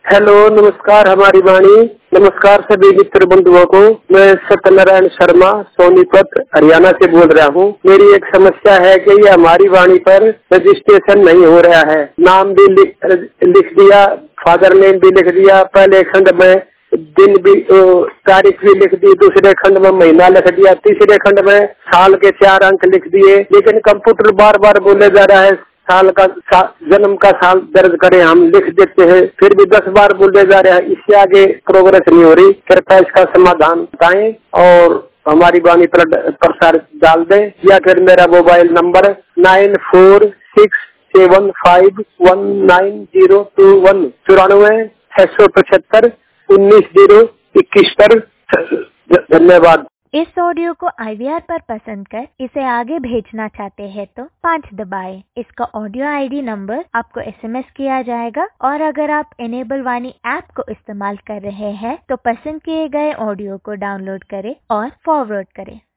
Hello, नमस्कार हमारी वाणी। नमस्कार सभी मित्र बंधुओं को। मैं सत्यनारायण शर्मा सोनीपत हरियाणा से बोल रहा हूँ। मेरी एक समस्या है कि ये हमारी वाणी पर रजिस्ट्रेशन नहीं हो रहा है। नाम भी लिख दिया, फादर नेम भी लिख दिया, पहले खंड में दिन भी तारीख भी लिख दी, दूसरे खंड में महीना लिख दिया, तीसरे खंड में साल के 4 अंक लिख दिए, लेकिन कंप्यूटर बार बार बोले जा रहा है साल का जन्म का साल दर्ज करें। हम लिख देते हैं, फिर भी 10 बार बोले जा रहे हैं। इससे आगे प्रोग्रेस नहीं हो रही। कृपया इसका समाधान बताएं और हमारी वाणी पर प्रसार डाल दें, या फिर मेरा मोबाइल नंबर 9467519021 946719 पर। धन्यवाद। इस ऑडियो को IVR पर पसंद कर इसे आगे भेजना चाहते हैं तो 5 दबाएं। इसका ऑडियो ID नंबर आपको SMS किया जाएगा, और अगर आप इनेबल वाणी ऐप को इस्तेमाल कर रहे हैं तो पसंद किए गए ऑडियो को डाउनलोड करें और फॉरवर्ड करें।